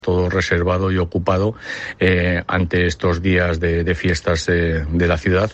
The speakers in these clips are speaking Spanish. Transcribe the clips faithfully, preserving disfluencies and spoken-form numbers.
todo reservado y ocupado eh, ante estos días de, de fiestas eh, de la ciudad.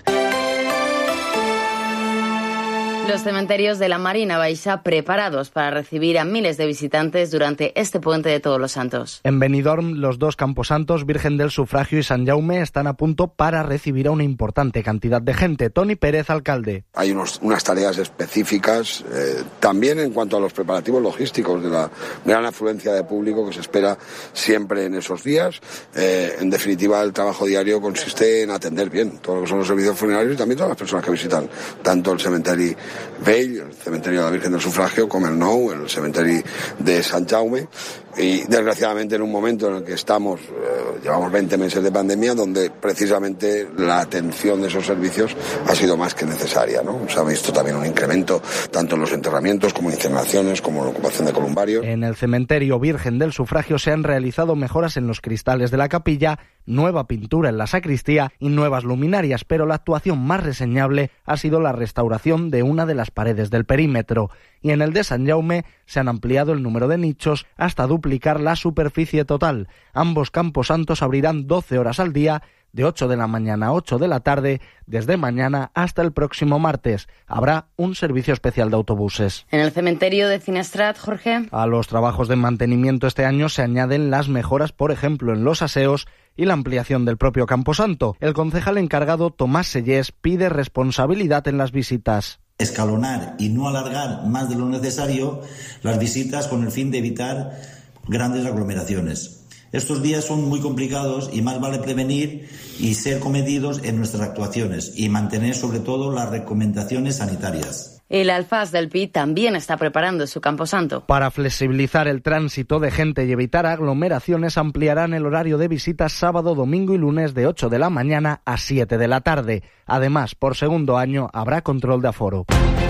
Los cementerios de la Marina Baixa preparados para recibir a miles de visitantes durante este puente de Todos los Santos. En Benidorm, los dos camposantos, Virgen del Sufragio y San Jaume, están a punto para recibir a una importante cantidad de gente. Toni Pérez, alcalde. Hay unos, unas tareas específicas eh, también en cuanto a los preparativos logísticos de la gran afluencia de público que se espera siempre en esos días. Eh, en definitiva, el trabajo diario consiste en atender bien todo lo que son los servicios funerarios y también todas las personas que visitan tanto el cementerio Vell, el cementerio de la Virgen del Sufragio, com el Nou, el cementerio de Sant Jaume, y desgraciadamente en un momento en el que estamos, eh, llevamos veinte meses de pandemia, donde precisamente la atención de esos servicios ha sido más que necesaria, ¿no? Se ha visto también un incremento tanto en los enterramientos como en incineraciones, como en la ocupación de columbarios. En el cementerio Virgen del Sufragio se han realizado mejoras en los cristales de la capilla, nueva pintura en la sacristía y nuevas luminarias, pero la actuación más reseñable ha sido la restauración de una de las paredes del perímetro. Y en el de San Jaume se han ampliado el número de nichos hasta duplicar la superficie total. Ambos camposantos abrirán doce horas al día, de ocho de la mañana a ocho de la tarde, desde mañana hasta el próximo martes. Habrá un servicio especial de autobuses. En el cementerio de Finestrat, Jorge. A los trabajos de mantenimiento este año se añaden las mejoras, por ejemplo, en los aseos y la ampliación del propio camposanto. El concejal encargado, Tomás Sellés, pide responsabilidad en las visitas. Escalonar y no alargar más de lo necesario las visitas con el fin de evitar grandes aglomeraciones. Estos días son muy complicados y más vale prevenir y ser comedidos en nuestras actuaciones y mantener sobre todo las recomendaciones sanitarias. El Alfaz del Pi también está preparando su camposanto. Para flexibilizar el tránsito de gente y evitar aglomeraciones, ampliarán el horario de visitas sábado, domingo y lunes de ocho de la mañana a siete de la tarde. Además, por segundo año habrá control de aforo.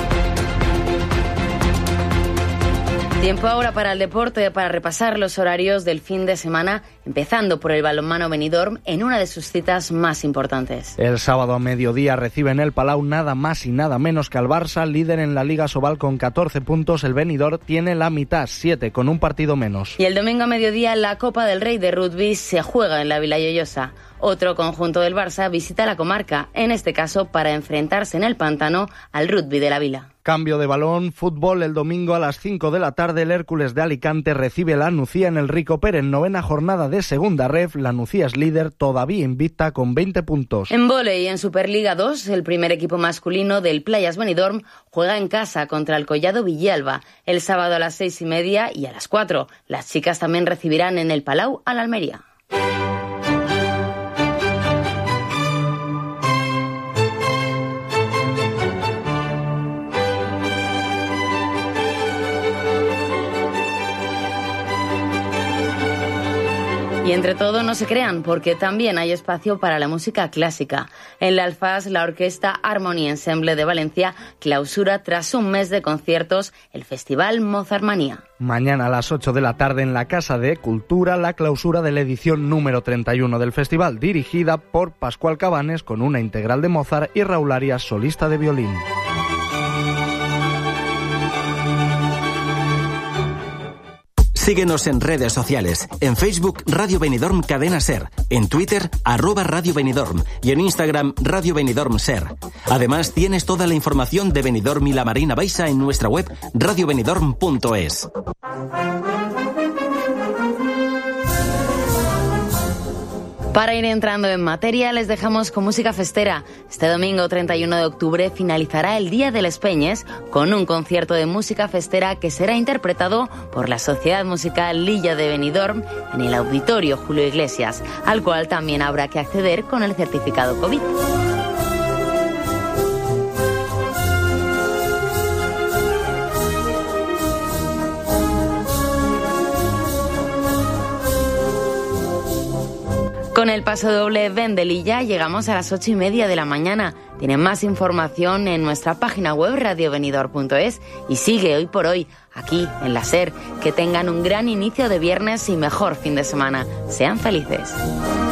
Tiempo ahora para el deporte, para repasar los horarios del fin de semana, empezando por el balonmano Benidorm en una de sus citas más importantes. El sábado a mediodía recibe en el Palau nada más y nada menos que al Barça, líder en la Liga Sobal con catorce puntos. El Benidorm tiene la mitad, siete, con un partido menos. Y el domingo a mediodía la Copa del Rey de Rugby se juega en la Vila Lloyosa. Otro conjunto del Barça visita la comarca, en este caso para enfrentarse en el pantano al Rugby de la Vila. Cambio de balón, fútbol. El domingo a las cinco de la tarde el Hércules de Alicante recibe la Nucía en el Rico Pérez. Novena jornada de segunda ref, la Nucía es líder, todavía invicta con veinte puntos. En vóley, en Superliga dos, el primer equipo masculino del Playas Benidorm juega en casa contra el Collado Villalba. El sábado a las seis y media y a las cuatro. Las chicas también recibirán en el Palau a la Almería. Y entre todo, no se crean, porque también hay espacio para la música clásica. En la Alfaz, la orquesta Harmony Ensemble de Valencia clausura tras un mes de conciertos el festival Mozartmanía. Mañana a las ocho de la tarde en la Casa de Cultura, la clausura de la edición número treinta y uno del festival, dirigida por Pascual Cabanes con una integral de Mozart y Raúl Arias, solista de violín. Síguenos en redes sociales. En Facebook, Radio Benidorm Cadena Ser. En Twitter, arroba Radio Benidorm. Y en Instagram, Radio Benidorm Ser. Además, tienes toda la información de Benidorm y la Marina Baixa en nuestra web radio benidorm punto es. Para ir entrando en materia, les dejamos con música festera. Este domingo treinta y uno de octubre finalizará el Día de les Peñes con un concierto de música festera que será interpretado por la Sociedad Musical Lilla de Benidorm en el Auditorio Julio Iglesias, al cual también habrá que acceder con el certificado COVID. Con el paso doble Ven de Lilla llegamos a las ocho y media de la mañana. Tienen más información en nuestra página web radio benidorm punto es y sigue hoy por hoy aquí en la SER. Que tengan un gran inicio de viernes y mejor fin de semana. Sean felices.